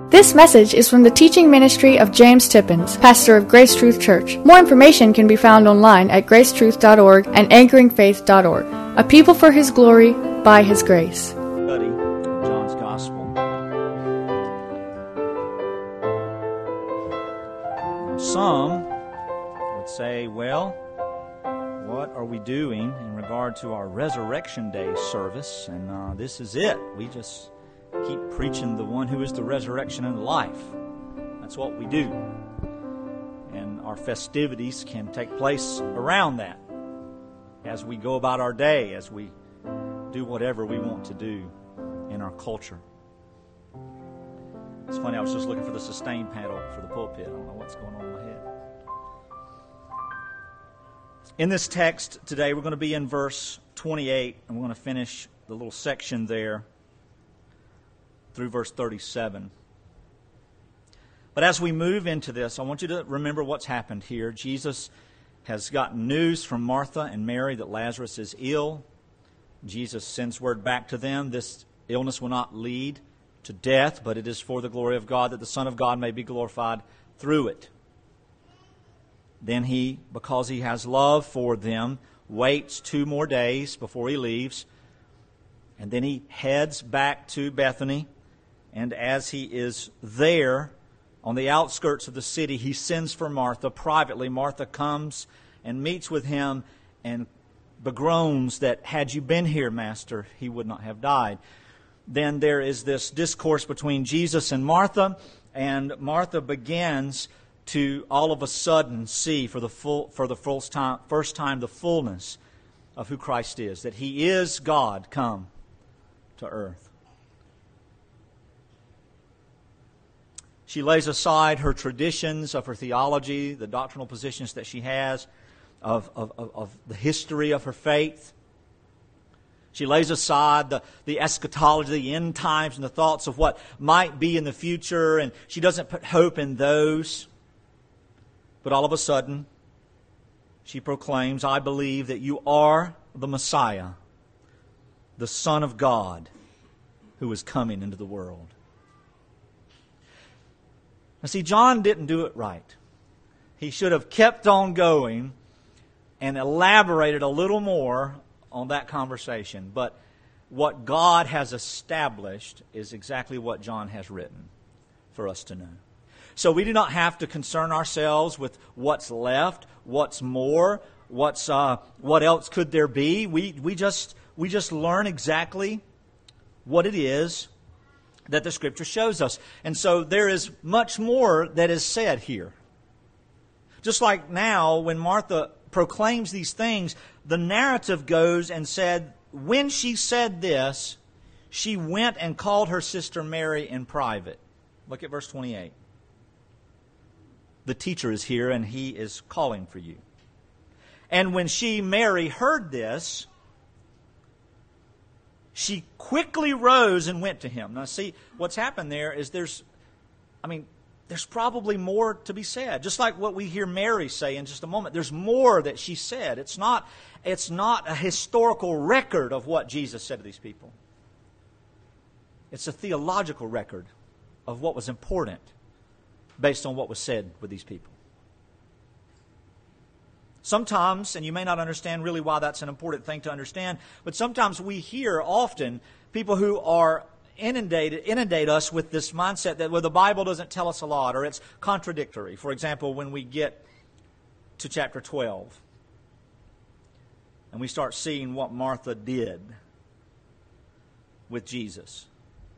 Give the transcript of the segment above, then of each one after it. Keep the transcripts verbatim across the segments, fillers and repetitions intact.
This message is from the teaching ministry of James Tippins, pastor of Grace Truth Church. More information can be found online at grace truth dot org and anchoring faith dot org. A people for His glory, by His grace. Study John's Gospel. Now, some would say, well, what are we doing in regard to our Resurrection Day service? And uh, this is it. We just keep preaching the one who is the resurrection and the life. That's what we do. And our festivities can take place around that as we go about our day, as we do whatever we want to do in our culture. It's funny, I was just looking for the sustain panel for the pulpit. I don't know what's going on in my head. In this text today, we're going to be in verse twenty-eight, and we're going to finish the little section there through verse thirty-seven. But as we move into this, I want you to remember what's happened here. Jesus has gotten news from Martha and Mary that Lazarus is ill. Jesus sends word back to them. This illness will not lead to death, but it is for the glory of God, that the Son of God may be glorified through it. Then he, because he has love for them, waits two more days before he leaves. And then he heads back to Bethany. And as he is there, on the outskirts of the city, he sends for Martha privately. Martha comes and meets with him and begroans that, had you been here, Master, he would not have died. Then there is this discourse between Jesus and Martha, and Martha begins to all of a sudden see for the full, for the first time, first time the fullness of who Christ is, that He is God come to earth. She lays aside her traditions of her theology, the doctrinal positions that she has, of, of, of, of the history of her faith. She lays aside the, the eschatology, the end times, and the thoughts of what might be in the future, and she doesn't put hope in those. But all of a sudden, she proclaims, I believe that you are the Messiah, the Son of God, who is coming into the world. Now see, John didn't do it right. He should have kept on going and elaborated a little more on that conversation. But what God has established is exactly what John has written for us to know. So we do not have to concern ourselves with what's left, what's more, what's uh, what else could there be. We we just we just learn exactly what it is that the Scripture shows us. And so there is much more that is said here. Just like now, when Martha proclaims these things, the narrative goes and said, when she said this, she went and called her sister Mary in private. Look at verse twenty-eight. The teacher is here and he is calling for you. And when she, Mary, heard this, she quickly rose and went to him. Now see, what's happened there is there's, I mean, there's probably more to be said. Just like what we hear Mary say in just a moment. There's more that she said. It's not, it's not a historical record of what Jesus said to these people. It's a theological record of what was important based on what was said with these people. Sometimes, and you may not understand really why that's an important thing to understand, but sometimes we hear often people who are inundated, inundate us with this mindset that, well, the Bible doesn't tell us a lot, or it's contradictory. For example, when we get to chapter twelve, and we start seeing what Martha did with Jesus.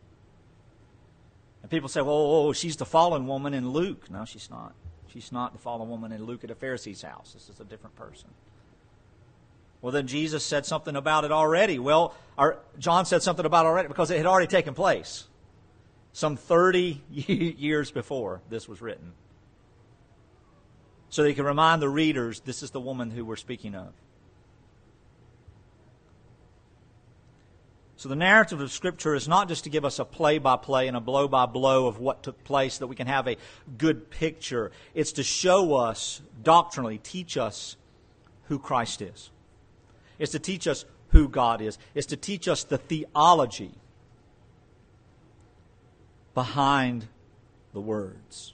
And people say, well, oh, she's the fallen woman in Luke. No, she's not. She's not the fallen woman in Luke at a Pharisee's house. This is a different person. Well, then Jesus said something about it already. Well, our, John said something about it already because it had already taken place some thirty years before this was written. So they can remind the readers, this is the woman who we're speaking of. So the narrative of Scripture is not just to give us a play-by-play and a blow-by-blow of what took place so that we can have a good picture. It's to show us, doctrinally, teach us who Christ is. It's to teach us who God is. It's to teach us the theology behind the words.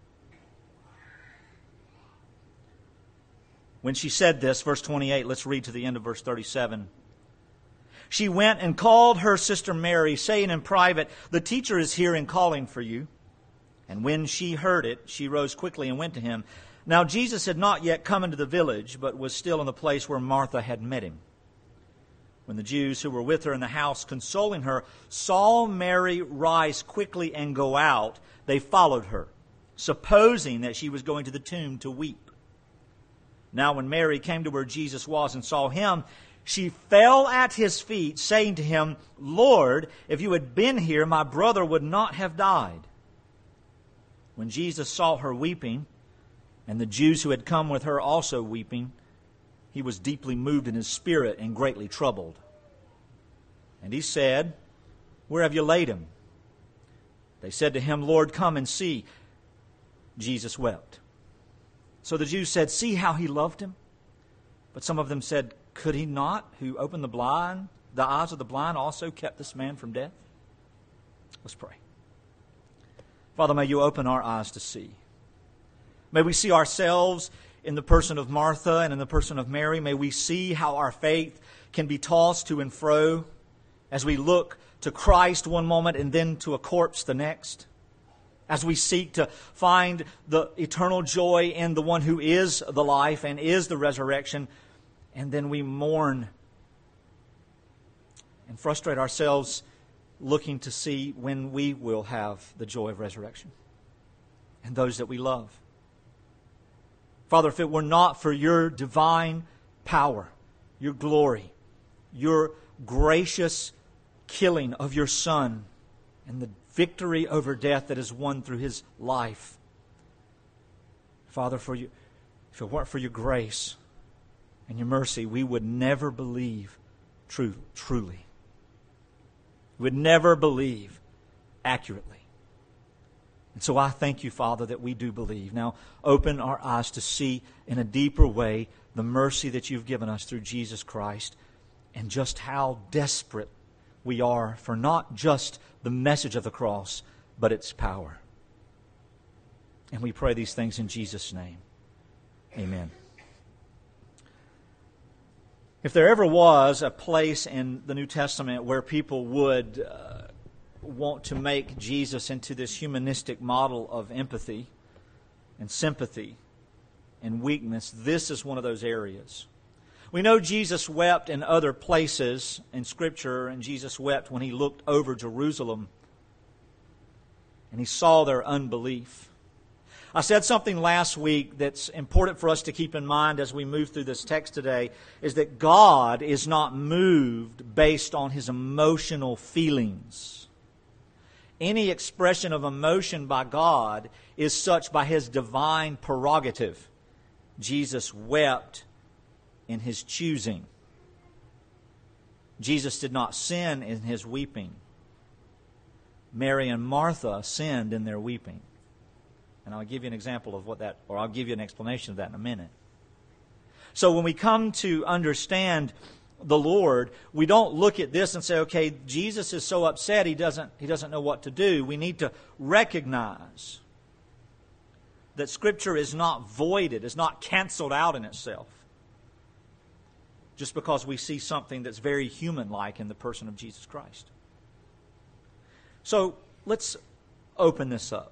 When she said this, verse twenty-eight, let's read to the end of verse thirty-seven. She went and called her sister Mary, saying in private, "The teacher is here and calling for you." And when she heard it, she rose quickly and went to him. Now Jesus had not yet come into the village, but was still in the place where Martha had met him. When the Jews who were with her in the house, consoling her, saw Mary rise quickly and go out, they followed her, supposing that she was going to the tomb to weep. Now when Mary came to where Jesus was and saw him, she fell at his feet, saying to him, "Lord, if you had been here, my brother would not have died." When Jesus saw her weeping, and the Jews who had come with her also weeping, he was deeply moved in his spirit and greatly troubled. And he said, "Where have you laid him?" They said to him, "Lord, come and see." Jesus wept. So the Jews said, "See how he loved him?" But some of them said, "Could he not, who opened the blind, the eyes of the blind, also kept this man from death?" Let's pray. Father, may you open our eyes to see. May we see ourselves in the person of Martha and in the person of Mary. May we see how our faith can be tossed to and fro as we look to Christ one moment and then to a corpse the next. As we seek to find the eternal joy in the one who is the life and is the resurrection, and then we mourn and frustrate ourselves looking to see when we will have the joy of resurrection and those that we love. Father, if it were not for your divine power, your glory, your gracious killing of your Son, and the victory over death that is won through his life, Father, for you, if it weren't for your grace and your mercy, we would never believe true, truly. We would never believe accurately. And so I thank you, Father, that we do believe. Now open our eyes to see in a deeper way the mercy that you've given us through Jesus Christ, and just how desperate we are for not just the message of the cross, but its power. And we pray these things in Jesus' name. Amen. If there ever was a place in the New Testament where people would uh, want to make Jesus into this humanistic model of empathy and sympathy and weakness, this is one of those areas. We know Jesus wept in other places in Scripture, and Jesus wept when he looked over Jerusalem and he saw their unbelief. I said something last week that's important for us to keep in mind as we move through this text today, is that God is not moved based on his emotional feelings. Any expression of emotion by God is such by his divine prerogative. Jesus wept in his choosing. Jesus did not sin in his weeping. Mary and Martha sinned in their weeping. And I'll give you an example of what that, or I'll give you an explanation of that in a minute. So when we come to understand the Lord, we don't look at this and say, okay, Jesus is so upset he doesn't, he doesn't know what to do. We need to recognize that Scripture is not voided, is not canceled out in itself, just because we see something that's very human-like in the person of Jesus Christ. So let's open this up.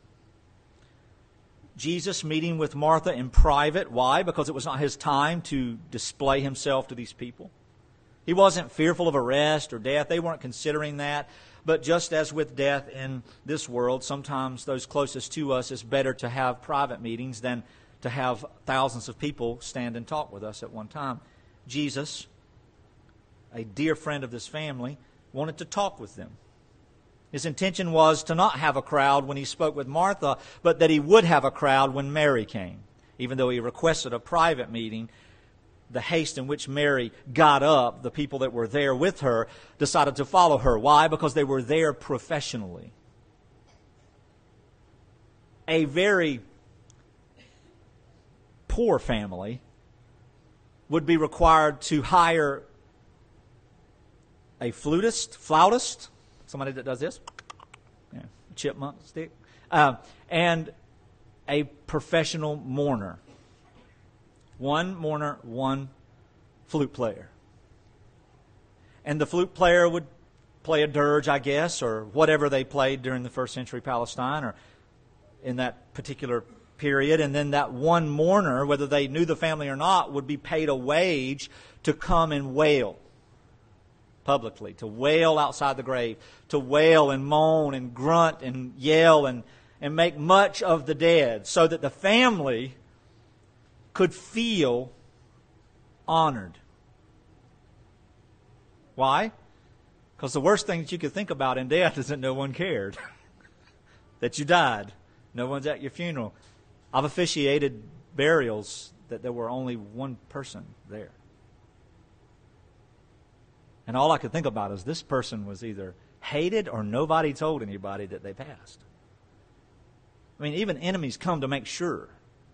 Jesus meeting with Martha in private. Why? Because it was not his time to display himself to these people. He wasn't fearful of arrest or death. They weren't considering that. But just as with death in this world, sometimes those closest to us, it's better to have private meetings than to have thousands of people stand and talk with us at one time. Jesus, a dear friend of this family, wanted to talk with them. His intention was to not have a crowd when he spoke with Martha, but that he would have a crowd when Mary came. Even though he requested a private meeting, the haste in which Mary got up, the people that were there with her decided to follow her. Why? Because they were there professionally. A very poor family would be required to hire a flutist, flautist, somebody that does this. Yeah, chipmunk stick, uh, and a professional mourner. One mourner, one flute player. And the flute player would play a dirge, I guess, or whatever they played during the first century Palestine or in that particular period. And then that one mourner, whether they knew the family or not, would be paid a wage to come and wail publicly, to wail outside the grave, to wail and moan and grunt and yell and, and make much of the dead so that the family could feel honored. Why? Because the worst thing that you could think about in death is that no one cared. That you died. No one's at your funeral. I've officiated burials that there were only one person there. And all I could think about is this person was either hated or nobody told anybody that they passed. I mean, even enemies come to make sure.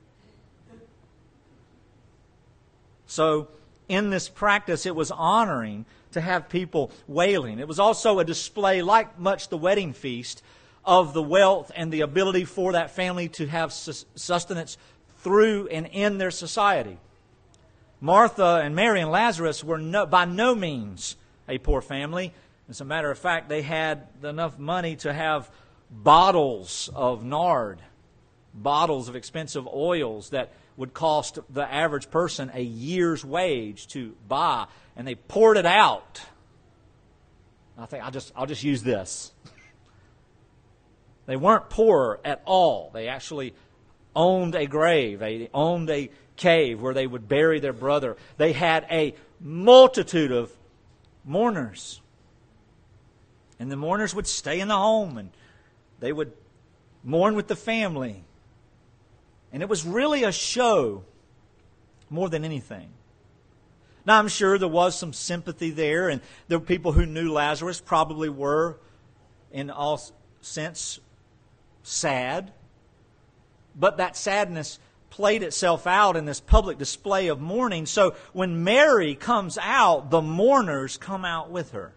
So, in this practice, it was honoring to have people wailing. It was also a display, like much the wedding feast, of the wealth and the ability for that family to have sustenance through and in their society. Martha and Mary and Lazarus were no, by no means a poor family. As a matter of fact, they had enough money to have bottles of nard, bottles of expensive oils that would cost the average person a year's wage to buy, and they poured it out. I think I'll just I'll just use this. They weren't poor at all. They actually owned a grave. They owned a cave where they would bury their brother. They had a multitude of mourners. And the mourners would stay in the home and they would mourn with the family. And it was really a show more than anything. Now, I'm sure there was some sympathy there, and there were people who knew Lazarus probably were, in all sense, sad. But that sadness played itself out in this public display of mourning. So when Mary comes out, the mourners come out with her.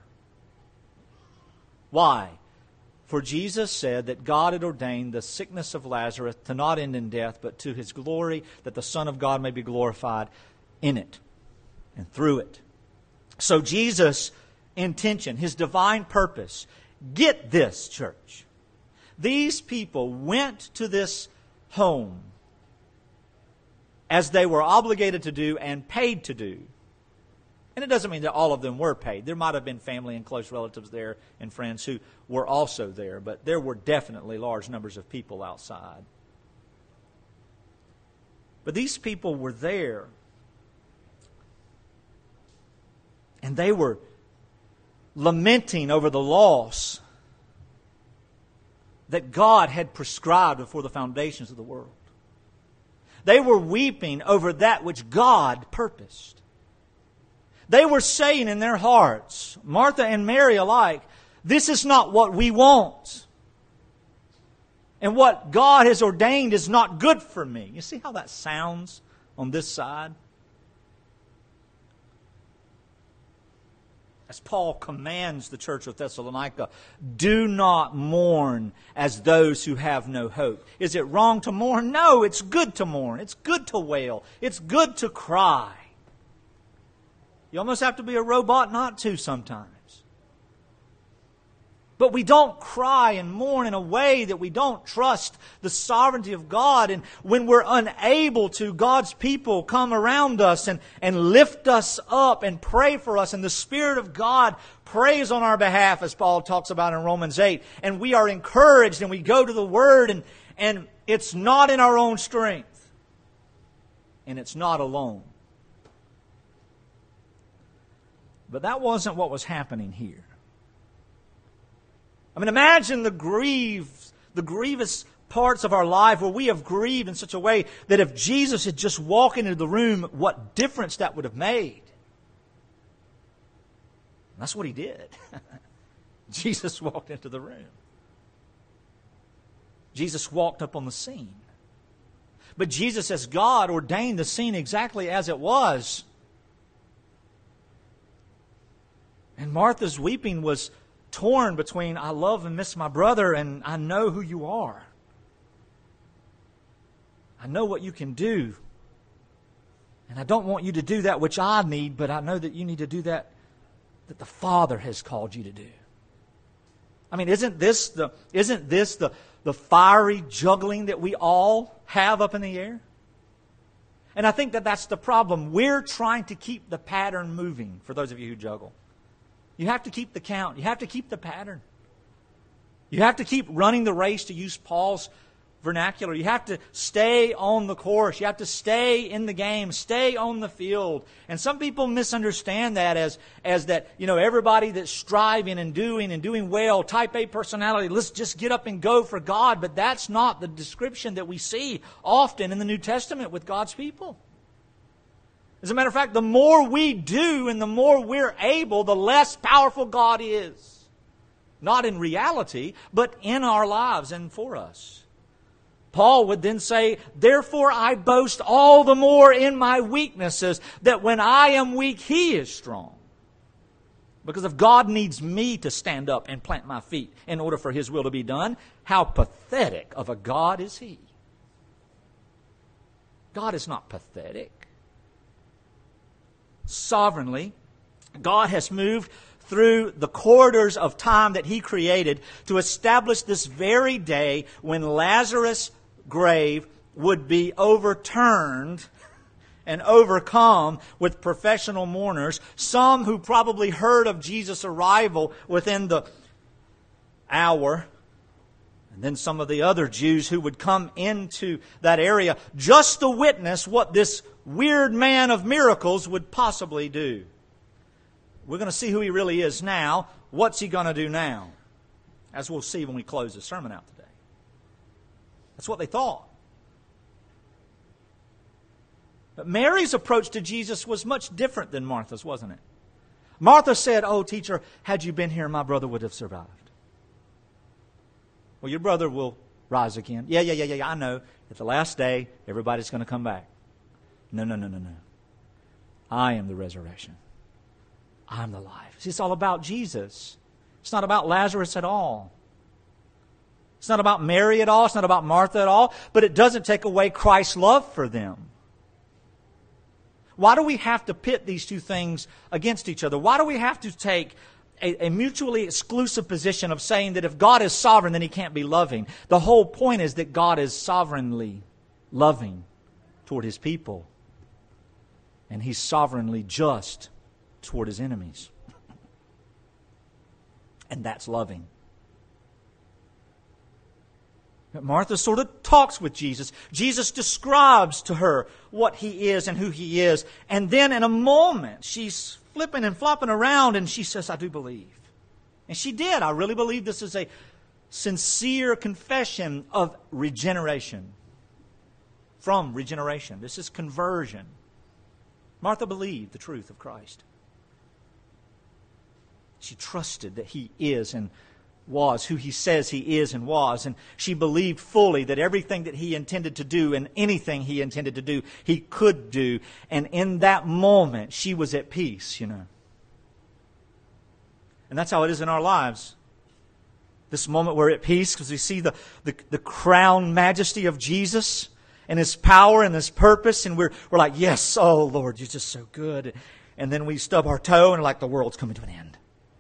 Why? For Jesus said that God had ordained the sickness of Lazarus to not end in death, but to His glory, that the Son of God may be glorified in it and through it. So Jesus' intention, His divine purpose, get this, church. These people went to this home as they were obligated to do and paid to do. And it doesn't mean that all of them were paid. There might have been family and close relatives there and friends who were also there, but there were definitely large numbers of people outside. But these people were there, and they were lamenting over the loss that God had prescribed before the foundations of the world. They were weeping over that which God purposed. They were saying in their hearts, Martha and Mary alike, this is not what we want. And what God has ordained is not good for me. You see how that sounds on this side? As Paul commands the church of Thessalonica, do not mourn as those who have no hope. Is it wrong to mourn? No, it's good to mourn. It's good to wail. It's good to cry. You almost have to be a robot not to sometimes. But we don't cry and mourn in a way that we don't trust the sovereignty of God. And when we're unable to, God's people come around us and, and lift us up and pray for us. And the Spirit of God prays on our behalf, as Paul talks about in Romans eight. And we are encouraged and we go to the Word, and, and it's not in our own strength. And it's not alone. But that wasn't what was happening here. I mean, imagine the grieves, the grievous parts of our life where we have grieved in such a way that if Jesus had just walked into the room, what difference that would have made. That's what He did. Jesus walked into the room. Jesus walked up on the scene. But Jesus, as God, ordained the scene exactly as it was. And Martha's weeping was torn between I love and miss my brother and I know who you are. I know what you can do. And I don't want you to do that which I need, but I know that you need to do that that the Father has called you to do. I mean, isn't this the isn't this the, the fiery juggling that we all have up in the air? And I think that that's the problem. We're trying to keep the pattern moving, for those of you who juggle. You have to keep the count. You have to keep the pattern. You have to keep running the race, to use Paul's vernacular. You have to stay on the course. You have to stay in the game, stay on the field. And some people misunderstand that as, as that, you know, everybody that's striving and doing and doing well, type A personality, let's just get up and go for God. But that's not the description that we see often in the New Testament with God's people. As a matter of fact, the more we do and the more we're able, the less powerful God is. Not in reality, but in our lives and for us. Paul would then say, therefore I boast all the more in my weaknesses, that when I am weak, He is strong. Because if God needs me to stand up and plant my feet in order for His will to be done, how pathetic of a God is He? God is not pathetic. Sovereignly, God has moved through the corridors of time that He created to establish this very day when Lazarus' grave would be overturned and overcome with professional mourners, some who probably heard of Jesus' arrival within the hour, and then some of the other Jews who would come into that area just to witness what this weird man of miracles would possibly do. We're going to see who He really is now. What's He going to do now? As we'll see when we close the sermon out today. That's what they thought. But Mary's approach to Jesus was much different than Martha's, wasn't it? Martha said, oh, teacher, had you been here, my brother would have survived. Well, your brother will rise again. Yeah, yeah, yeah, yeah, I know. At the last day, everybody's going to come back. No, no, no, no, no. I am the resurrection. I'm the life. See, it's all about Jesus. It's not about Lazarus at all. It's not about Mary at all. It's not about Martha at all. But it doesn't take away Christ's love for them. Why do we have to pit these two things against each other? Why do we have to take a, a mutually exclusive position of saying that if God is sovereign, then He can't be loving? The whole point is that God is sovereignly loving toward His people. And He's sovereignly just toward His enemies. And that's loving. But Martha sort of talks with Jesus. Jesus describes to her what He is and who He is. And then in a moment, she's flipping and flopping around and she says, I do believe. And she did. I really believe this is a sincere confession of regeneration. From regeneration. This is conversion. Martha believed the truth of Christ. She trusted that He is and was who He says He is and was. And she believed fully that everything that He intended to do and anything He intended to do, He could do. And in that moment, she was at peace, you know. And that's how it is in our lives. This moment we're at peace because we see the, the, the crowned majesty of Jesus and His power and His purpose. And we're, we're like, yes, oh Lord, You're just so good. And then we stub our toe and like the world's coming to an end.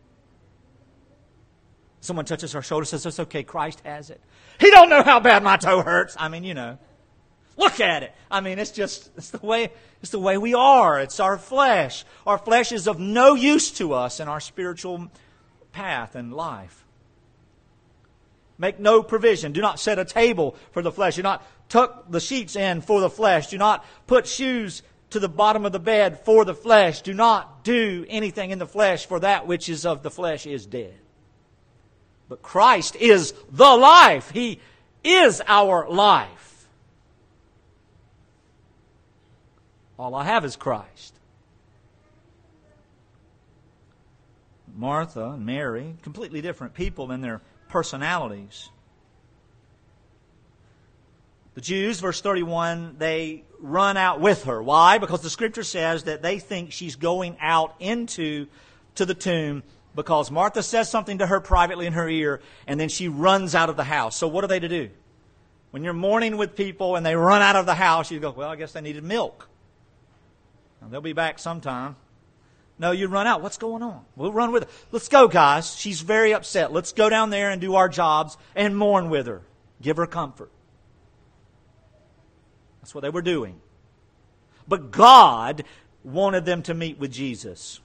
Someone touches our shoulder, says, it's okay, Christ has it. He don't know how bad my toe hurts. I mean, you know. Look at it. I mean, it's just, it's the way, it's the way we are. It's our flesh. Our flesh is of no use to us in our spiritual path and life. Make no provision. Do not set a table for the flesh. Do not tuck the sheets in for the flesh. Do not put shoes to the bottom of the bed for the flesh. Do not do anything in the flesh, for that which is of the flesh is dead. But Christ is the life. He is our life. All I have is Christ. Martha and Mary, completely different people in their personalities. The Jews, verse thirty-one, they run out with her. Why? Because the Scripture says that they think she's going out into to the tomb Because Martha says something to her privately in her ear, and then she runs out of the house. So what are they to do? When you're mourning with people and they run out of the house, you go, well, I guess they needed milk. Now, they'll be back sometime. No, you run out. What's going on? We'll run with her. Let's go, guys. She's very upset. Let's go down there and do our jobs and mourn with her. Give her comfort. That's what they were doing. But God wanted them to meet with Jesus.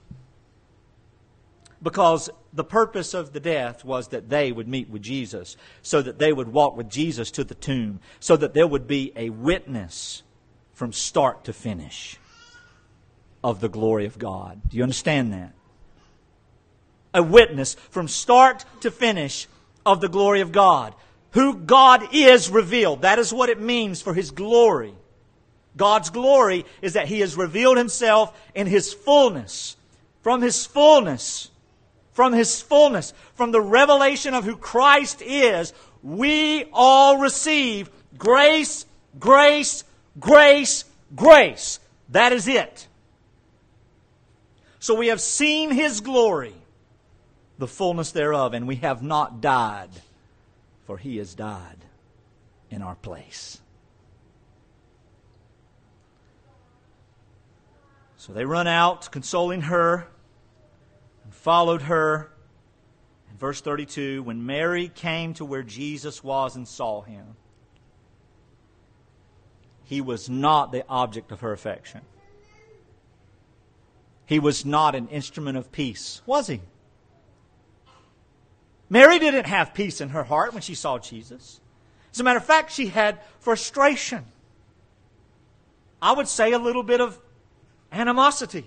Because the purpose of the death was that they would meet with Jesus, so that they would walk with Jesus to the tomb, so that there would be a witness from start to finish of the glory of God. Do you understand that? A witness from start to finish of the glory of God. Who God is revealed. That is what it means for His glory. God's glory is that He has revealed Himself in His fullness. From His fullness. From His fullness. From the revelation of who Christ is, we all receive grace, grace, grace, grace. That is it. So we have seen His glory, the fullness thereof, and we have not died, for He has died in our place. So they run out, consoling her, and followed her. In verse thirty-two, when Mary came to where Jesus was and saw Him, He was not the object of her affection. He was not an instrument of peace, was He? Mary didn't have peace in her heart when she saw Jesus. As a matter of fact, she had frustration. I would say a little bit of animosity.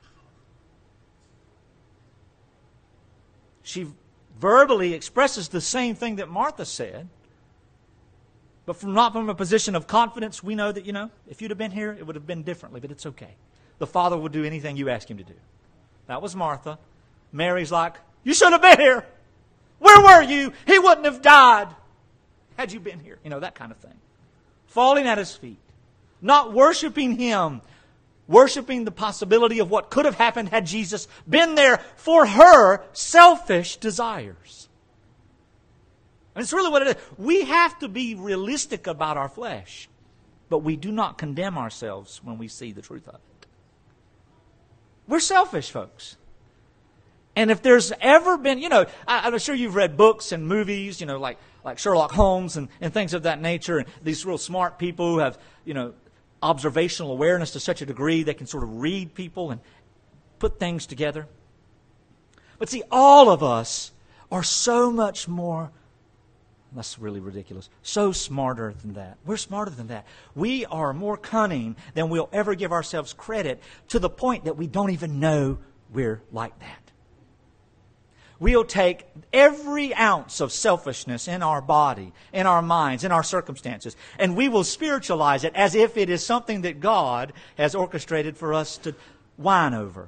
She verbally expresses the same thing that Martha said, but from not from a position of confidence. We know that, you know, if you'd have been here, it would have been differently, but it's okay. The Father will do anything you ask Him to do. That was Martha. Mary's like, you should have been here. Where were you? He wouldn't have died had you been here. You know, that kind of thing. Falling at His feet. Not worshiping Him. Worshiping the possibility of what could have happened had Jesus been there for her selfish desires. And it's really what it is. We have to be realistic about our flesh. But we do not condemn ourselves when we see the truth of it. We're selfish, folks. And if there's ever been, you know, I, I'm sure you've read books and movies, you know, like, like Sherlock Holmes and, and things of that nature. And these real smart people who have, you know, observational awareness to such a degree they can sort of read people and put things together. But see, all of us are so much more, that's really ridiculous, so smarter than that. We're smarter than that. We are more cunning than we'll ever give ourselves credit, to the point that we don't even know we're like that. We'll take every ounce of selfishness in our body, in our minds, in our circumstances, and we will spiritualize it as if it is something that God has orchestrated for us to whine over.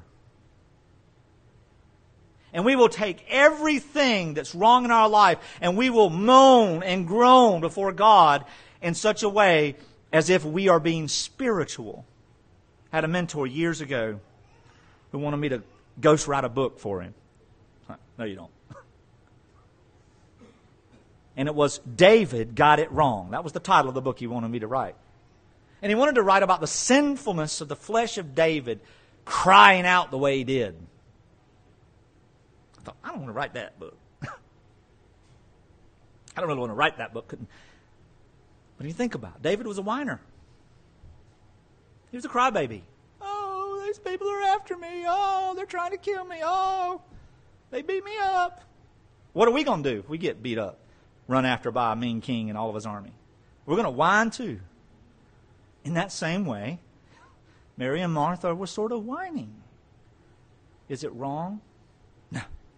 And we will take everything that's wrong in our life and we will moan and groan before God in such a way as if we are being spiritual. I had a mentor years ago who wanted me to ghost write a book for him. No, you don't. And it was David Got It Wrong. That was the title of the book he wanted me to write. And he wanted to write about the sinfulness of the flesh of David crying out the way he did. I thought, I don't want to write that book. I don't really want to write that book. Couldn't. But you think about it, David was a whiner. He was a crybaby. Oh, these people are after me. Oh, they're trying to kill me. Oh, they beat me up. What are we going to do if we get beat up? Run after by a mean king and all of his army. We're going to whine too. In that same way, Mary and Martha were sort of whining. Is it wrong? No.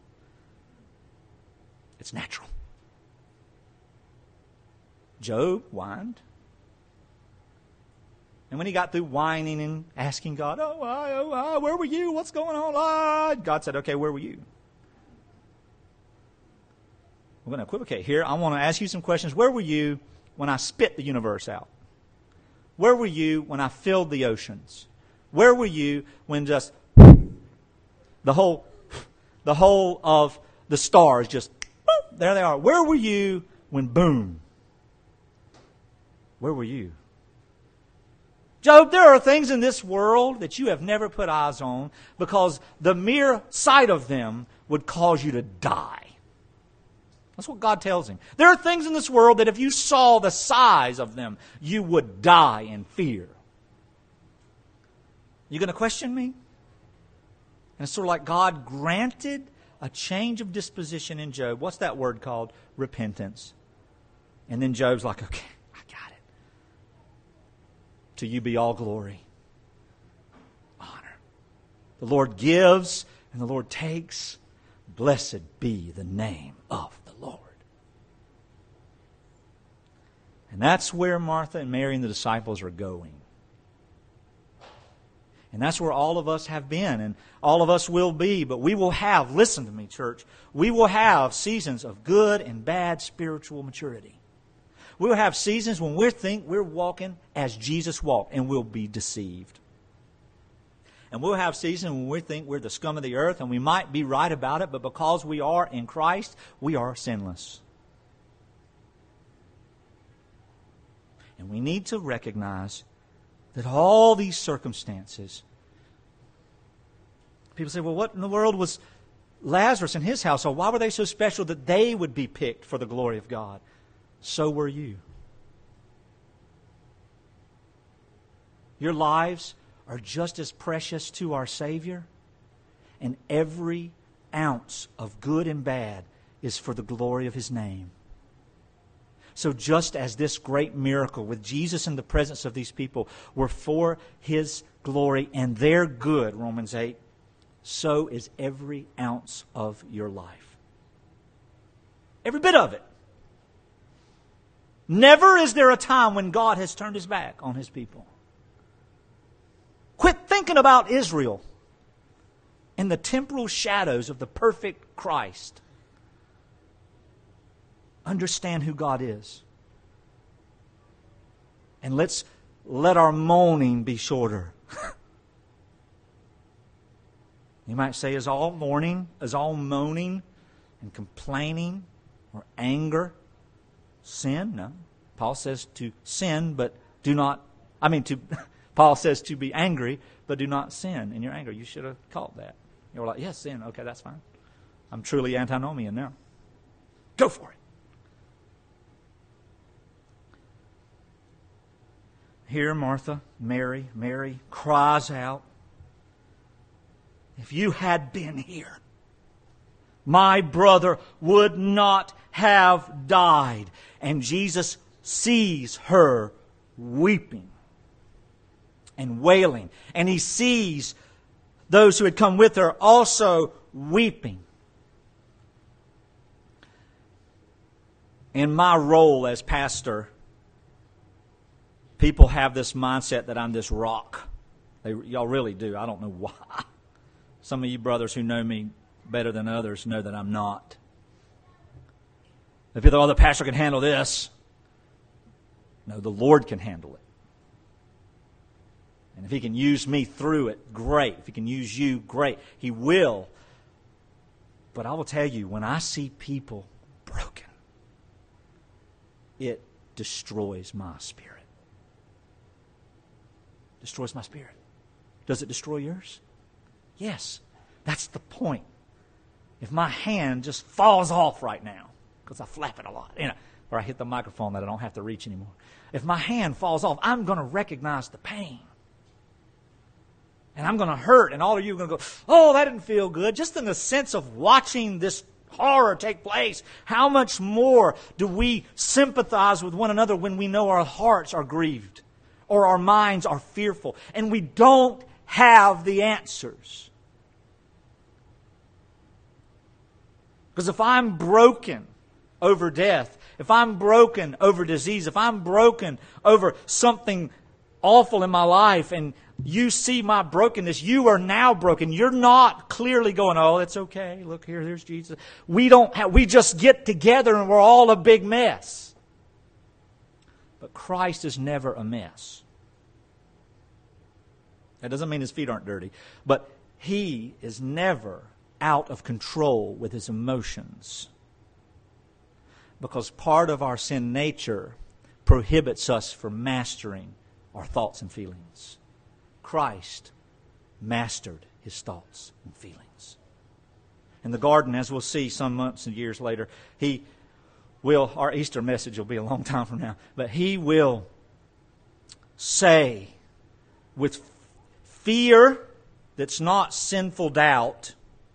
It's natural. Job whined. And when he got through whining and asking God, oh, I, oh, I, where were you? What's going on? Ah, God said, okay, where were you? We're going to equivocate here. I want to ask you some questions. Where were you when I spit the universe out? Where were you when I filled the oceans? Where were you when just the whole the whole of the stars just, boop, there they are. Where were you when boom? Where were you? Job, there are things in this world that you have never put eyes on because the mere sight of them would cause you to die. That's what God tells him. There are things in this world that if you saw the size of them, you would die in fear. You going to question me? And it's sort of like God granted a change of disposition in Job. What's that word called? Repentance. And then Job's like, okay, I got it. To you be all glory, honor. The Lord gives and the Lord takes. Blessed be the name of the Lord. And that's where Martha and Mary and the disciples are going. And that's where all of us have been and all of us will be. But we will have, listen to me, church, we will have seasons of good and bad spiritual maturity. We will have seasons when we think we're walking as Jesus walked and we'll be deceived. And we'll have seasons when we think we're the scum of the earth and we might be right about it, but because we are in Christ, we are sinless. And we need to recognize that all these circumstances, people say, well, what in the world was Lazarus and his household? Why were they so special that they would be picked for the glory of God? So were you. Your lives are just as precious to our Savior, and every ounce of good and bad is for the glory of His name. So just as this great miracle with Jesus in the presence of these people were for His glory and their good, Romans eight, so is every ounce of your life. Every bit of it. Never is there a time when God has turned His back on His people. Quit thinking about Israel in the temporal shadows of the perfect Christ. Understand who God is. And let's let our moaning be shorter. You might say, is all mourning, is all moaning and complaining or anger sin? No. Paul says to sin, but do not, I mean, to Paul says to be angry, but do not sin in your anger. You should have caught that. You were like, yes, sin. Okay, that's fine. I'm truly antinomian now. Go for it. Here, Martha, Mary, Mary cries out, if you had been here, my brother would not have died. And Jesus sees her weeping and wailing. And He sees those who had come with her also weeping. In my role as pastor, people have this mindset that I'm this rock. They, y'all really do. I don't know why. Some of you brothers who know me better than others know that I'm not. If you thought, oh, the pastor can handle this. No, the Lord can handle it. And if He can use me through it, great. If He can use you, great. He will. But I will tell you, when I see people broken, it destroys my spirit. Destroys my spirit. Does it destroy yours? Yes. That's the point. If my hand just falls off right now, because I flap it a lot, you know, or I hit the microphone that I don't have to reach anymore. If my hand falls off, I'm going to recognize the pain. And I'm going to hurt, and all of you are going to go, oh, that didn't feel good. Just in the sense of watching this horror take place, how much more do we sympathize with one another when we know our hearts are grieved or our minds are fearful and we don't have the answers? Because if I'm broken over death, if I'm broken over disease, if I'm broken over something awful in my life and you see my brokenness, you are now broken. You're not clearly going, oh, it's okay. Look here, there's Jesus. We don't have, we just get together and we're all a big mess. But Christ is never a mess. That doesn't mean His feet aren't dirty, but He is never out of control with his emotions. Because part of our sin nature prohibits us from mastering our thoughts and feelings. Christ mastered his thoughts and feelings. In the garden, as we'll see some months and years later, he will, our Easter message will be a long time from now, but he will say with fear that's not sinful doubt,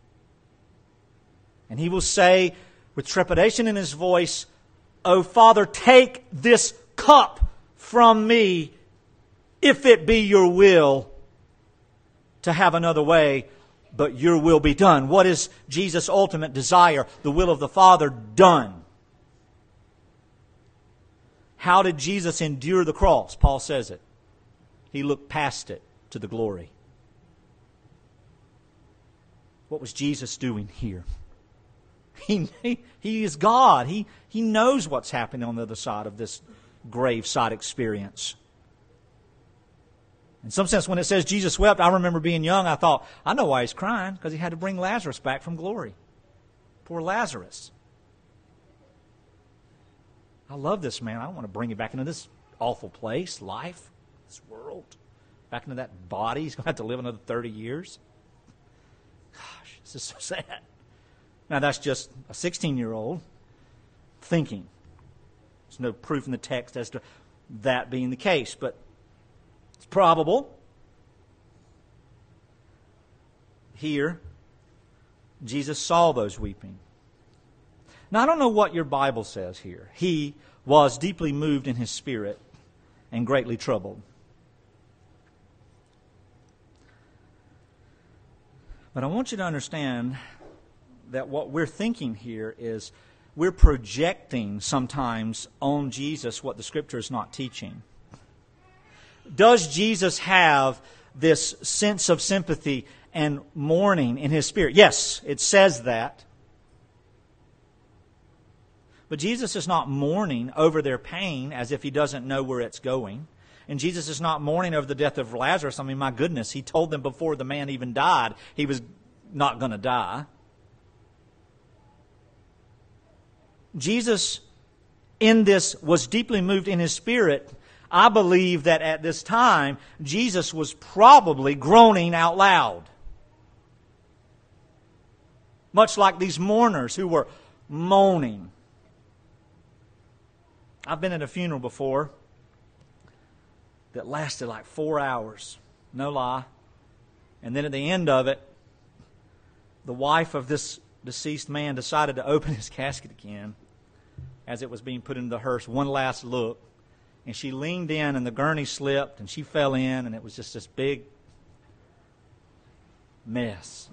and he will say with trepidation in his voice, "O Father, take this cup from me, if it be your will to have another way, but your will be done." What is Jesus' ultimate desire? The will of the Father done. How did Jesus endure the cross? Paul says it. He looked past it to the glory. What was Jesus doing here? He, he, he is God. He, he knows what's happening on the other side of this graveside experience. In some sense, when it says Jesus wept, I remember being young, I thought, I know why he's crying, because he had to bring Lazarus back from glory. Poor Lazarus. I love this man. I don't want to bring him back into this awful place, life, this world, back into that body. He's going to have to live another thirty years. Gosh, this is so sad. Now, that's just a sixteen-year-old thinking. There's no proof in the text as to that being the case, but it's probable. Here, Jesus saw those weeping. Now, I don't know what your Bible says here. He was deeply moved in his spirit and greatly troubled. But I want you to understand that what we're thinking here is we're projecting sometimes on Jesus what the Scripture is not teaching. Does Jesus have this sense of sympathy and mourning in his spirit? Yes, it says that. But Jesus is not mourning over their pain as if he doesn't know where it's going. And Jesus is not mourning over the death of Lazarus. I mean, my goodness, he told them before the man even died he was not going to die. Jesus, in this, was deeply moved in his spirit. I believe that at this time, Jesus was probably groaning out loud. Much like these mourners who were moaning. I've been at a funeral before that lasted like four hours. No lie. And then at the end of it, the wife of this deceased man decided to open his casket again as it was being put into the hearse. One last look. And she leaned in and the gurney slipped and she fell in and it was just this big mess.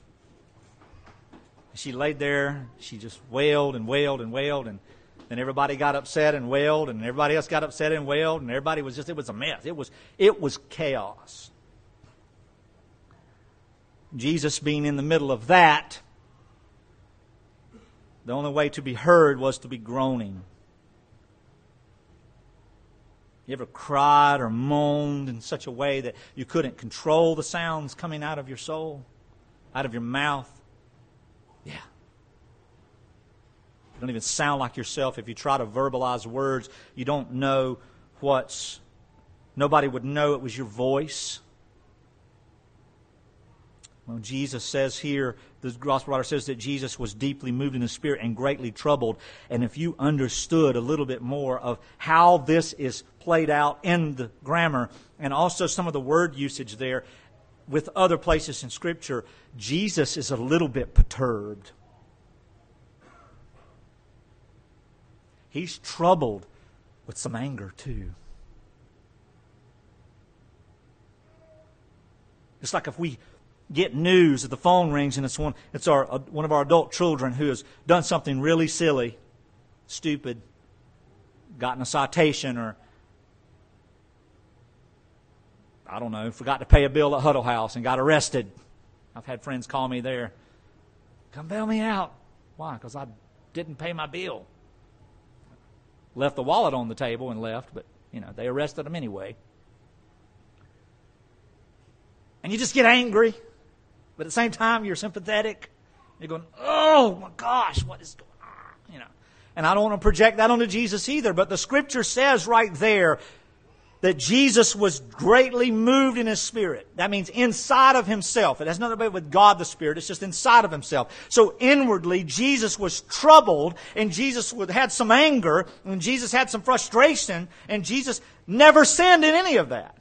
She laid there. She just wailed and wailed and wailed, and then everybody got upset and wailed, and everybody else got upset and wailed, and everybody was just, it was a mess. It was, it was chaos. Jesus being in the middle of that, the only way to be heard was to be groaning. You ever cried or moaned in such a way that you couldn't control the sounds coming out of your soul, out of your mouth? Yeah. You don't even sound like yourself. If you try to verbalize words, you don't know what's... Nobody would know it was your voice. Well, Jesus says here, the gospel writer says that Jesus was deeply moved in the spirit and greatly troubled. And if you understood a little bit more of how this is played out in the grammar and also some of the word usage there with other places in Scripture, Jesus is a little bit perturbed. He's troubled with some anger too. It's like if we get news that the phone rings and it's one it's our one of our adult children who has done something really silly, stupid, gotten a citation, or I don't know, forgot to pay a bill at Huddle House and got arrested. I've had friends call me there. Come bail me out. Why? Because I didn't pay my bill. Left the wallet on the table and left, but you know, they arrested him anyway. And you just get angry. But at the same time, you're sympathetic. You're going, oh my gosh, what is going on? You know. And I don't want to project that onto Jesus either, but the Scripture says right there that Jesus was greatly moved in His Spirit. That means inside of Himself. It has nothing to do with God the Spirit. It's just inside of Himself. So inwardly, Jesus was troubled, and Jesus had some anger, and Jesus had some frustration, and Jesus never sinned in any of that.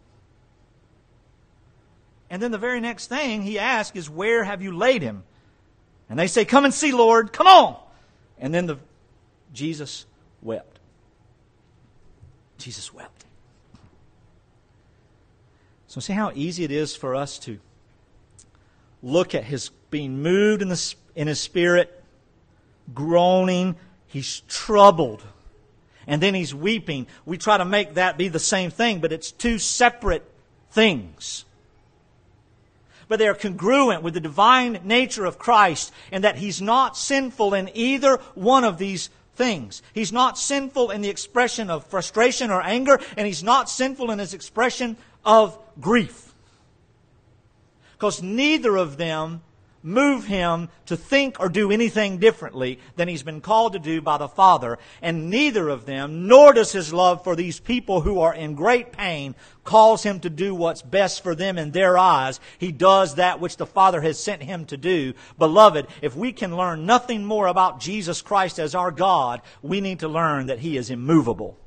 And then the very next thing He asks is, where have you laid Him? And they say, come and see, Lord. Come on. And then the Jesus wept. Jesus wept. So see how easy it is for us to look at His being moved in, the, in His Spirit, groaning. He's troubled. And then He's weeping. We try to make that be the same thing, but it's two separate things. But they are congruent with the divine nature of Christ, and that He's not sinful in either one of these things. He's not sinful in the expression of frustration or anger, and He's not sinful in His expression of grief. Because neither of them move Him to think or do anything differently than He's been called to do by the Father. And neither of them, nor does His love for these people who are in great pain, calls Him to do what's best for them in their eyes. He does that which the Father has sent Him to do. Beloved, if we can learn nothing more about Jesus Christ as our God, we need to learn that He is immovable.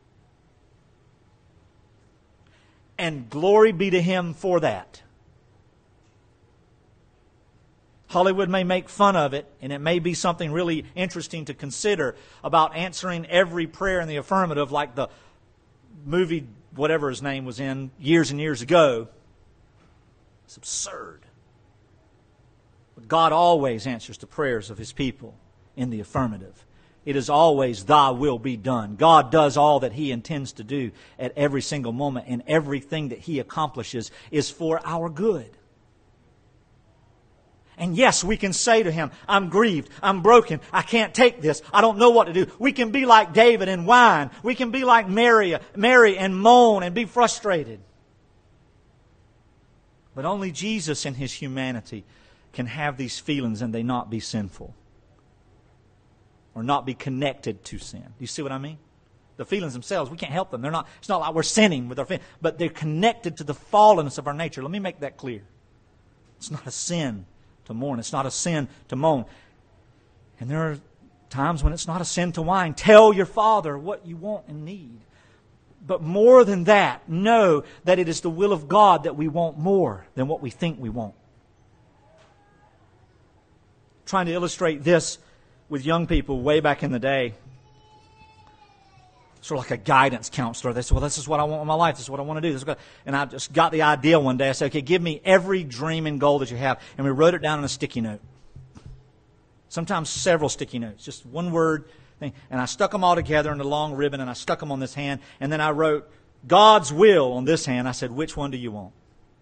And glory be to Him for that. Hollywood may make fun of it, and it may be something really interesting to consider about answering every prayer in the affirmative like the movie, whatever his name was in, years and years ago. It's absurd. But God always answers the prayers of His people in the affirmative. It is always, Thy will be done. God does all that He intends to do at every single moment, and everything that He accomplishes is for our good. And yes, we can say to Him, I'm grieved, I'm broken, I can't take this, I don't know what to do. We can be like David and whine. We can be like Mary, Mary and moan and be frustrated. But only Jesus in His humanity can have these feelings and they not be sinful. Or not be connected to sin. Do you see what I mean? The feelings themselves, we can't help them. They're not. It's not like we're sinning with our feelings, but they're connected to the fallenness of our nature. Let me make that clear. It's not a sin to mourn. It's not a sin to moan. And there are times when it's not a sin to whine. Tell your Father what you want and need. But more than that, know that it is the will of God that we want more than what we think we want. Trying to illustrate this with young people way back in the day. Sort of like a guidance counselor. They said, well, this is what I want in my life. This is what I want to do. This is what... And I just got the idea one day. I said, okay, give me every dream and goal that you have. And we wrote it down on a sticky note. Sometimes several sticky notes. Just one word thing. And I stuck them all together in a long ribbon, and I stuck them on this hand. And then I wrote God's will on this hand. I said, which one do you want?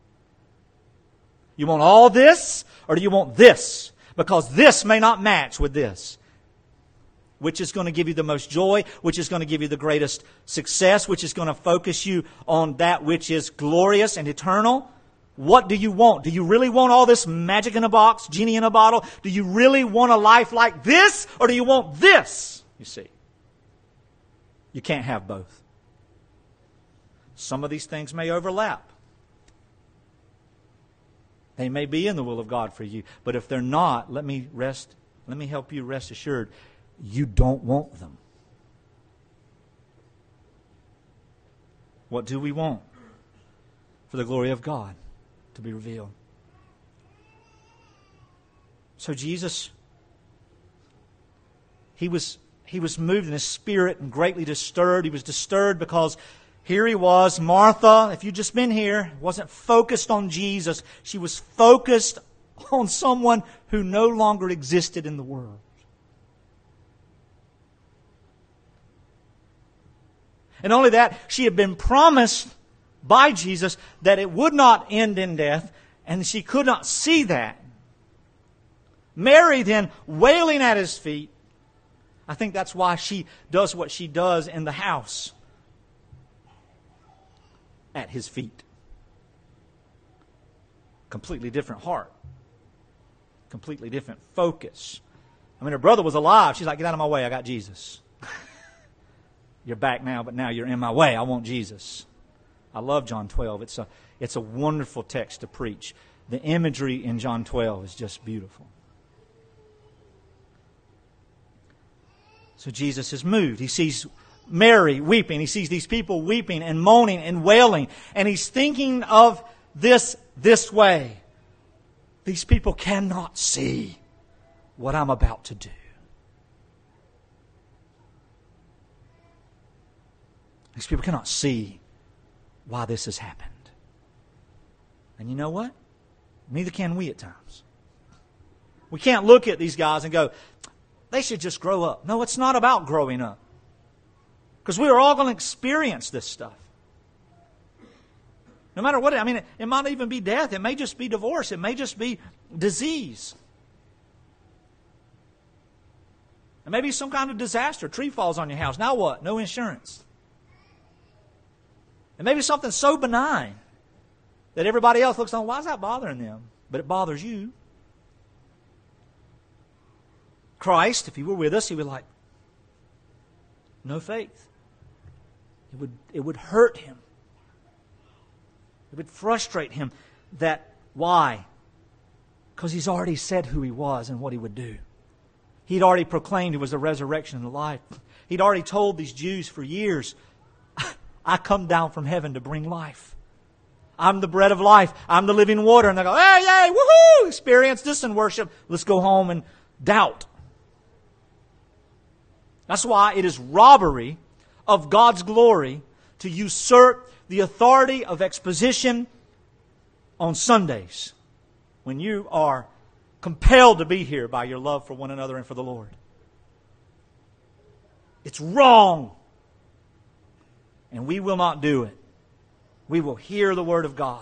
You want all this, or do you want this? Because this may not match with this. Which is going to give you the most joy, which is going to give you the greatest success, which is going to focus you on that which is glorious and eternal. What do you want? Do you really want all this magic in a box, genie in a bottle? Do you really want a life like this, or do you want this? You see, you can't have both. Some of these things may overlap. They may be in the will of God for you, but if they're not, let me rest, let me help you rest assured. You don't want them. What do we want? For the glory of God to be revealed. So Jesus, he was, he was moved in his spirit and greatly disturbed. He was disturbed because here he was, Martha, if you'd just been here, wasn't focused on Jesus. She was focused on someone who no longer existed in the world. And only that, she had been promised by Jesus that it would not end in death, and she could not see that. Mary then, wailing at his feet, I think that's why she does what she does in the house. At his feet. Completely different heart. completely different focus. I mean, her brother was alive. She's like, get out of my way. I got Jesus. You're back now, but now you're in my way. I want Jesus. I love John twelve. It's a, it's a wonderful text to preach. The imagery in John twelve is just beautiful. So Jesus is moved. He sees Mary weeping. He sees these people weeping and moaning and wailing. And He's thinking of this this way. These people cannot see what I'm about to do. These people cannot see why this has happened. And you know what? Neither can we at times. We can't look at these guys and go, they should just grow up. No, it's not about growing up. Because we are all going to experience this stuff. No matter what, I mean, it, it might even be death. It may just be divorce. It may just be disease. It may be some kind of disaster. A tree falls on your house. Now what? No insurance. It may be something so benign that everybody else looks on, why is that bothering them? But it bothers you. Christ, if He were with us, He would like, no faith. It would, it would hurt Him. It would frustrate Him. That, why? Because He's already said who He was and what He would do. He'd already proclaimed He was the resurrection and the life. He'd already told these Jews for years, I come down from heaven to bring life. I'm the bread of life. I'm the living water. And they go, hey, yay, woohoo, experience this in worship. Let's go home and doubt. That's why it is robbery of God's glory to usurp the authority of exposition on Sundays when you are compelled to be here by your love for one another and for the Lord. It's wrong. And we will not do it. We will hear the Word of God.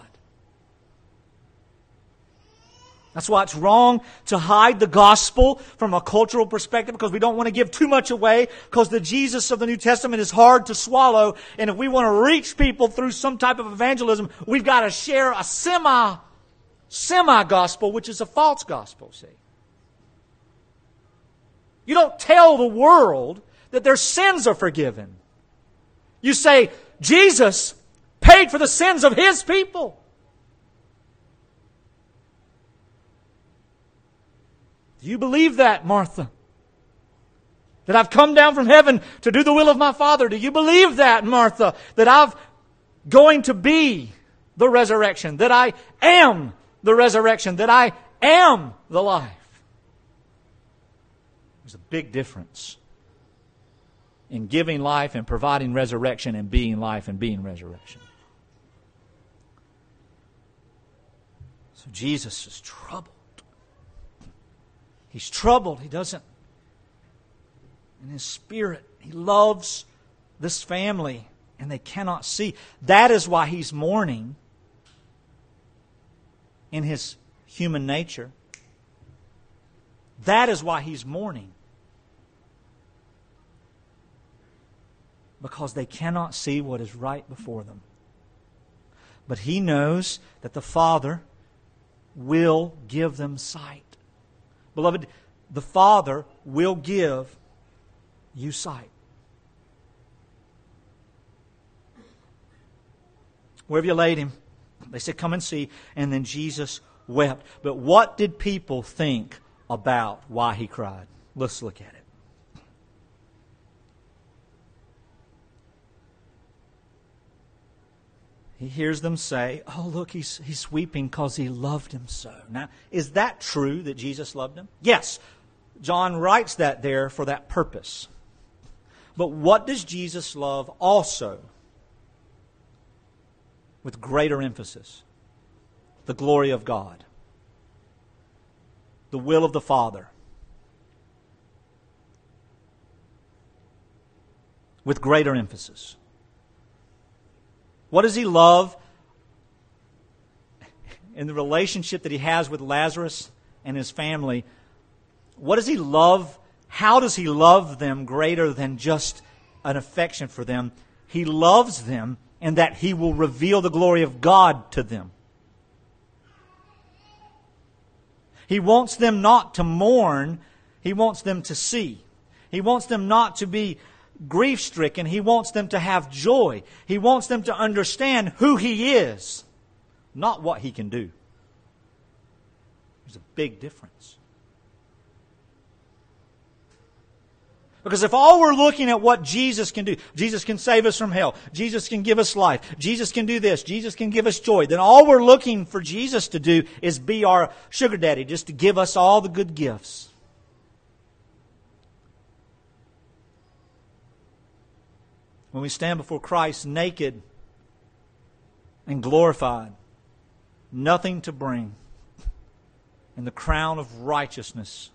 That's why it's wrong to hide the gospel from a cultural perspective, because we don't want to give too much away, because the Jesus of the New Testament is hard to swallow. And if we want to reach people through some type of evangelism, we've got to share a semi, semi-gospel, which is a false gospel, see. You don't tell the world that their sins are forgiven. You say, Jesus paid for the sins of His people. Do you believe that, Martha? That I've come down from heaven to do the will of my Father? Do you believe that, Martha? That I'm going to be the resurrection? That I am the resurrection? That I am the life? There's a big difference in giving life and providing resurrection and being life and being resurrection. So Jesus is troubled. He's troubled. He doesn't, in his spirit, he loves this family and they cannot see. That is why he's mourning in his human nature. That is why he's mourning. Because they cannot see what is right before them. But he knows that the Father will give them sight. Beloved, the Father will give you sight. Where have you laid him? They said, come and see. And then Jesus wept. But what did people think about why he cried? Let's look at it. He hears them say, oh, look, he's, he's weeping because he loved him so. Now, is that true that Jesus loved him? Yes. John writes that there for that purpose. But what does Jesus love also? With greater emphasis. The glory of God. The will of the Father. With greater emphasis. What does he love in the relationship that he has with Lazarus and his family? What does he love? How does he love them greater than just an affection for them? He loves them in that he will reveal the glory of God to them. He wants them not to mourn. He wants them to see. He wants them not to be grief-stricken. He wants them to have joy. He wants them to understand who He is, not what He can do. There's a big difference. Because if all we're looking at what Jesus can do, Jesus can save us from hell, Jesus can give us life, Jesus can do this, Jesus can give us joy, then all we're looking for Jesus to do is be our sugar daddy, just to give us all the good gifts. When we stand before Christ naked and glorified, nothing to bring, and the crown of righteousness,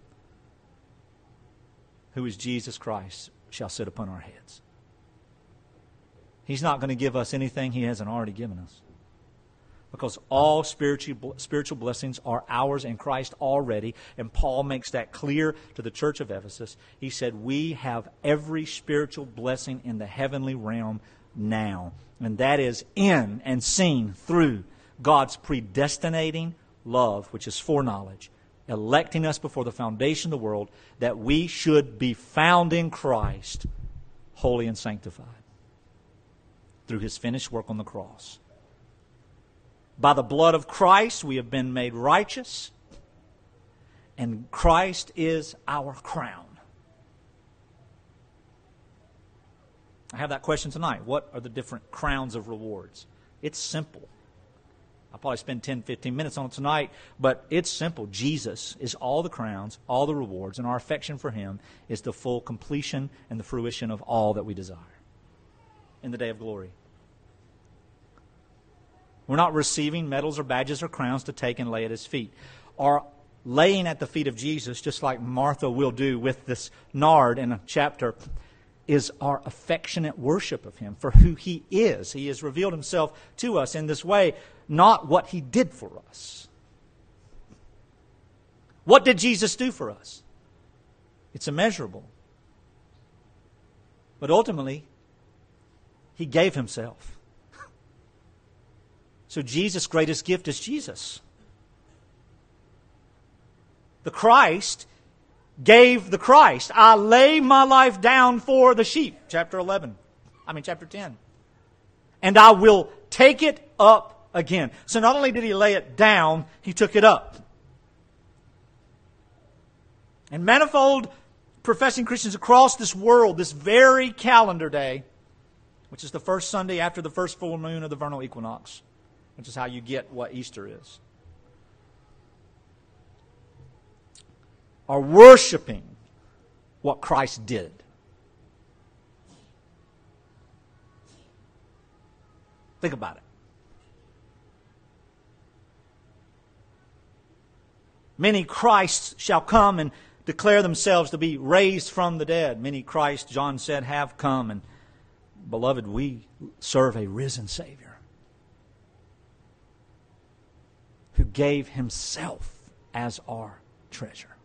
who is Jesus Christ, shall sit upon our heads. He's not going to give us anything He hasn't already given us. Because all spiritual spiritual blessings are ours in Christ already. And Paul makes that clear to the church of Ephesus. He said, we have every spiritual blessing in the heavenly realm now. And that is in and seen through God's predestinating love, which is foreknowledge, electing us before the foundation of the world, that we should be found in Christ, holy and sanctified, through His finished work on the cross. By the blood of Christ we have been made righteous, and Christ is our crown. I have that question tonight. What are the different crowns of rewards? It's simple. I'll probably spend ten, fifteen minutes on it tonight, but it's simple. Jesus is all the crowns, all the rewards, and our affection for Him is the full completion and the fruition of all that we desire in the day of glory. We're not receiving medals or badges or crowns to take and lay at His feet. Our laying at the feet of Jesus, just like Martha will do with this nard in a chapter, is our affectionate worship of Him for who He is. He has revealed Himself to us in this way, not what He did for us. What did Jesus do for us? It's immeasurable. But ultimately, He gave Himself. So Jesus' greatest gift is Jesus. The Christ gave the Christ. I lay my life down for the sheep. Chapter eleven. I mean chapter ten. And I will take it up again. So not only did He lay it down, He took it up. And manifold professing Christians across this world, this very calendar day, which is the first Sunday after the first full moon of the vernal equinox, which is how you get what Easter is, are worshiping what Christ did. Think about it. Many Christs shall come and declare themselves to be raised from the dead. Many Christs, John said, have come. And beloved, we serve a risen Savior who gave Himself as our treasure.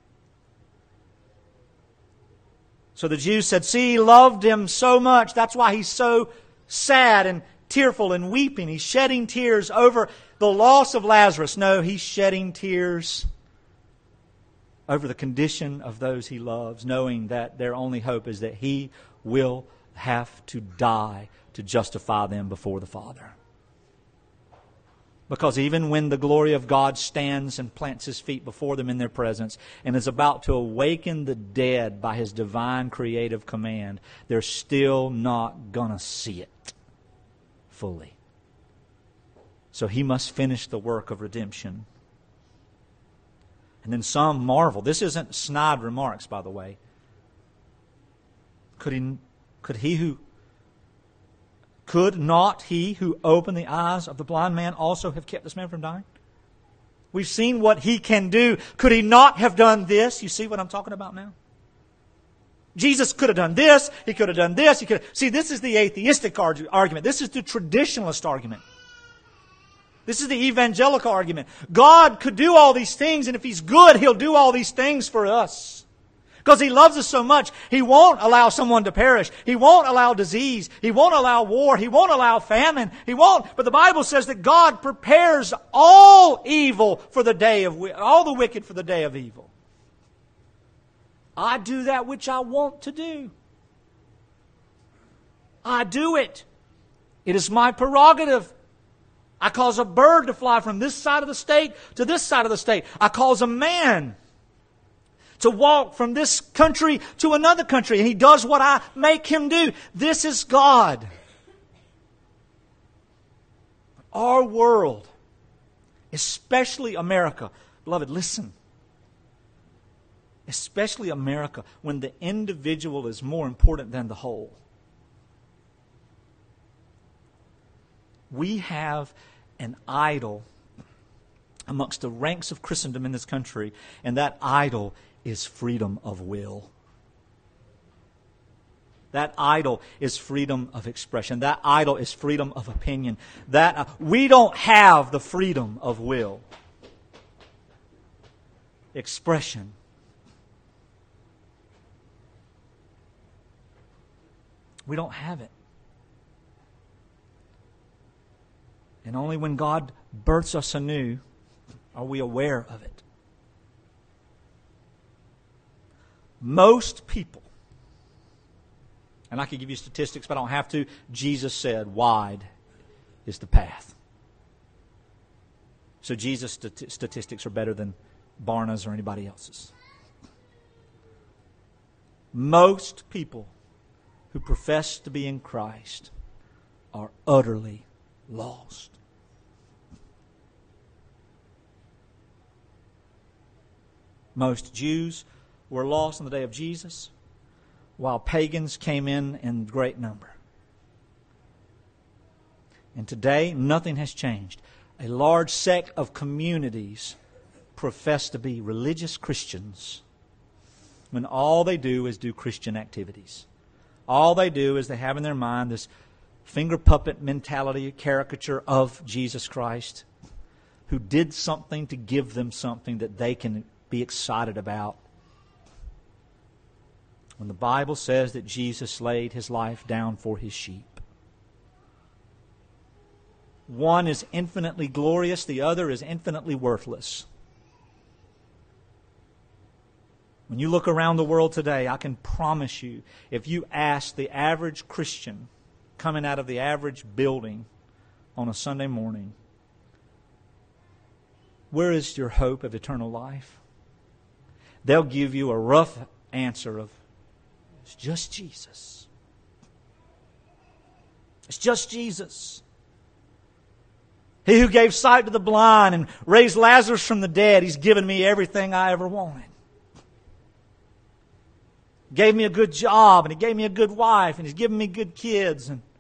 So the Jews said, see, He loved Him so much. That's why He's so sad and tearful and weeping. He's shedding tears over the loss of Lazarus. No, He's shedding tears over the condition of those He loves, knowing that their only hope is that He will have to die to justify them before the Father. Because even when the glory of God stands and plants His feet before them in their presence and is about to awaken the dead by His divine creative command, they're still not going to see it fully. So He must finish the work of redemption. And then some marvel. This isn't snide remarks, by the way. Could he, could he who Could not He who opened the eyes of the blind man also have kept this man from dying? We've seen what He can do. Could He not have done this? You see what I'm talking about now? Jesus could have done this. He could have done this. He could have... See, this is the atheistic argument. This is the traditionalist argument. This is the evangelical argument. God could do all these things, and if He's good, He'll do all these things for us. Because He loves us so much, He won't allow someone to perish. He won't allow disease. He won't allow war. He won't allow famine. He won't. But the Bible says that God prepares all evil for the day of, all the wicked for the day of evil. I do that which I want to do. I do it. It is my prerogative. I cause a bird to fly from this side of the state to this side of the state. I cause a man to walk from this country to another country. And he does what I make him do. This is God. Our world, especially America, beloved, listen. Especially America, when the individual is more important than the whole. We have an idol amongst the ranks of Christendom in this country, and that idol is freedom of will. That idol is freedom of expression. That idol is freedom of opinion. That uh, we don't have the freedom of will. Expression. We don't have it. And only when God births us anew are we aware of it. Most people, and I could give you statistics, but I don't have to, Jesus said, wide is the path. So Jesus' stat- statistics are better than Barna's or anybody else's. Most people who profess to be in Christ are utterly lost. Most Jews were lost in the day of Jesus, while pagans came in in great number. And today, nothing has changed. A large sect of communities profess to be religious Christians when all they do is do Christian activities. All they do is they have in their mind this finger puppet mentality, caricature of Jesus Christ, who did something to give them something that they can be excited about. When the Bible says that Jesus laid His life down for His sheep. One is infinitely glorious, the other is infinitely worthless. When you look around the world today, I can promise you, if you ask the average Christian coming out of the average building on a Sunday morning, where is your hope of eternal life? They'll give you a rough answer of, it's just Jesus. It's just Jesus. He who gave sight to the blind and raised Lazarus from the dead, He's given me everything I ever wanted. Gave me a good job, and He gave me a good wife, and He's given me good kids, and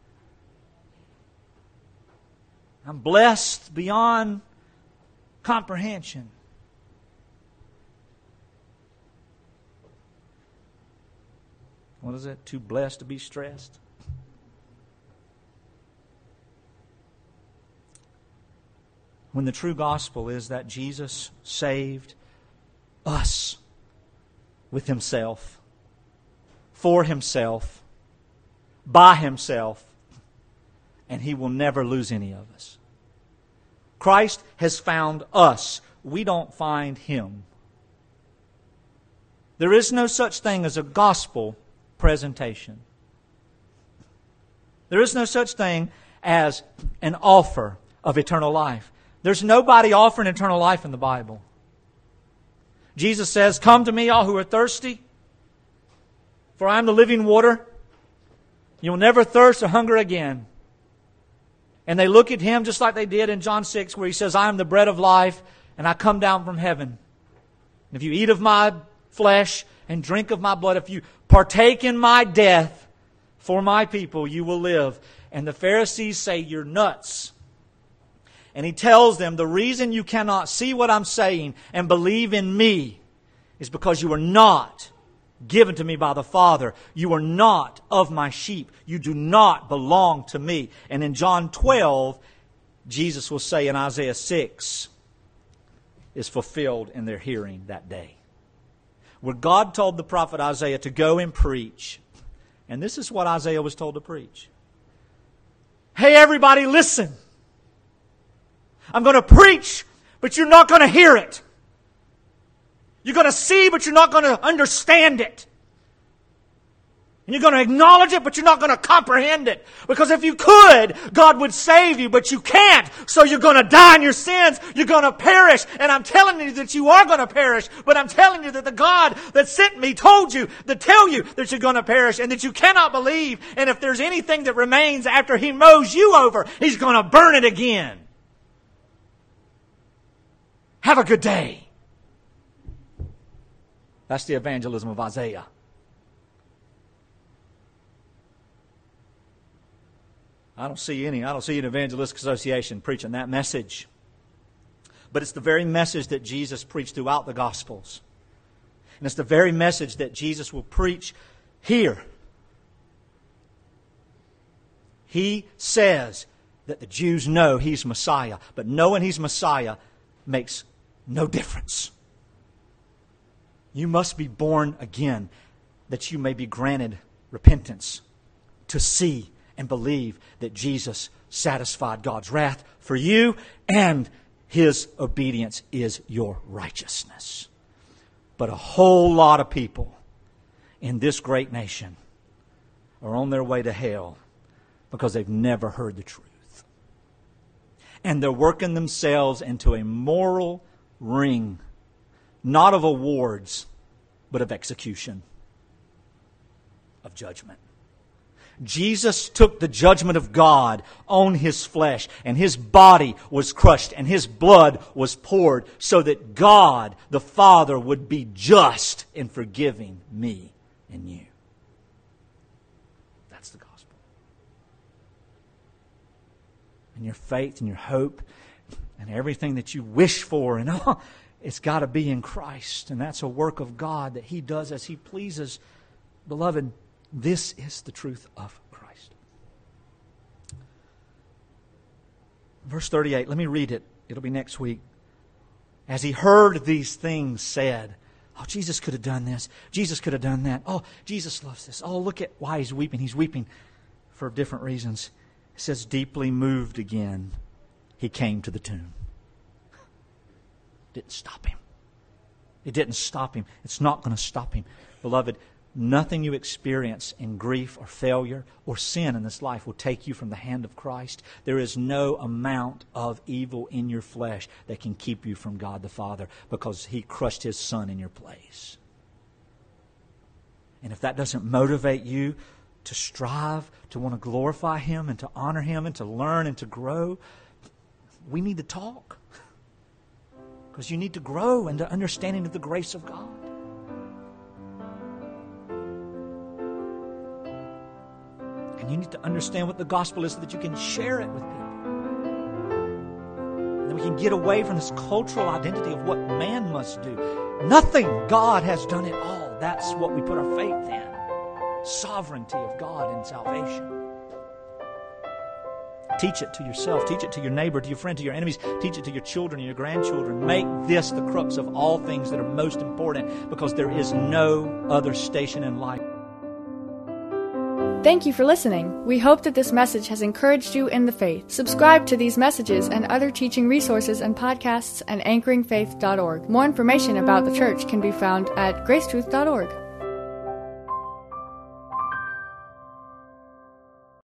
I'm blessed beyond comprehension. What is it? Too blessed to be stressed? When the true gospel is that Jesus saved us with Himself, for Himself, by Himself, and He will never lose any of us. Christ has found us. We don't find Him. There is no such thing as a gospel presentation. There is no such thing as an offer of eternal life. There's nobody offering eternal life in the Bible. Jesus says, "Come to me, all who are thirsty, for I am the living water. You will never thirst or hunger again." And they look at Him just like they did in John six, where He says, "I am the bread of life, and I come down from heaven. And if you eat of my flesh and drink of my blood, if you partake in my death for my people, you will live." And the Pharisees say, "You're nuts." And He tells them, the reason you cannot see what I'm saying and believe in me is because you are not given to me by the Father. You are not of my sheep. You do not belong to me. And in John twelve, Jesus will say in Isaiah six, is fulfilled in their hearing that day. where God told the prophet Isaiah to go and preach. And this is what Isaiah was told to preach. Hey, everybody, listen. I'm going to preach, but you're not going to hear it. You're going to see, but you're not going to understand it. And you're going to acknowledge it, but you're not going to comprehend it. Because if you could, God would save you, but you can't. So you're going to die in your sins. You're going to perish. And I'm telling you that you are going to perish. But I'm telling you that the God that sent me told you to tell you that you're going to perish and that you cannot believe. And if there's anything that remains after He mows you over, He's going to burn it again. Have a good day. That's the evangelism of Isaiah. I don't see any, I don't see an evangelistic association preaching that message. But it's the very message that Jesus preached throughout the Gospels. And it's the very message that Jesus will preach here. He says that the Jews know He's Messiah, but knowing He's Messiah makes no difference. You must be born again, that you may be granted repentance, to see and believe that Jesus satisfied God's wrath for you, and His obedience is your righteousness. But a whole lot of people in this great nation are on their way to hell because they've never heard the truth. And they're working themselves into a moral ring, not of awards, but of execution, of judgment. Jesus took the judgment of God on His flesh, and His body was crushed, and His blood was poured, so that God, the Father, would be just in forgiving me and you. That's the gospel. And your faith and your hope and everything that you wish for, and all, it's got to be in Christ. And that's a work of God that He does as He pleases. Beloved, this is the truth of Christ. Verse thirty-eight, let me read it. It'll be next week. As He heard these things said, oh, Jesus could have done this. Jesus could have done that. Oh, Jesus loves this. Oh, look at why He's weeping. He's weeping for different reasons. It says, deeply moved again, He came to the tomb. Didn't stop Him. It didn't stop Him. It's not going to stop Him. Beloved, nothing you experience in grief or failure or sin in this life will take you from the hand of Christ. There is no amount of evil in your flesh that can keep you from God the Father, because He crushed His Son in your place. And if that doesn't motivate you to strive, to want to glorify Him and to honor Him and to learn and to grow, we need to talk. Because you need to grow into understanding of the grace of God. And you need to understand what the gospel is so that you can share it with people. And then we can get away from this cultural identity of what man must do. Nothing. God has done it all. That's what we put our faith in. Sovereignty of God in salvation. Teach it to yourself. Teach it to your neighbor, to your friend, to your enemies. Teach it to your children and your grandchildren. Make this the crux of all things that are most important, because there is no other station in life. Thank you for listening. We hope that this message has encouraged you in the faith. Subscribe to these messages and other teaching resources and podcasts at anchoring faith dot org. More information about the church can be found at grace truth dot org.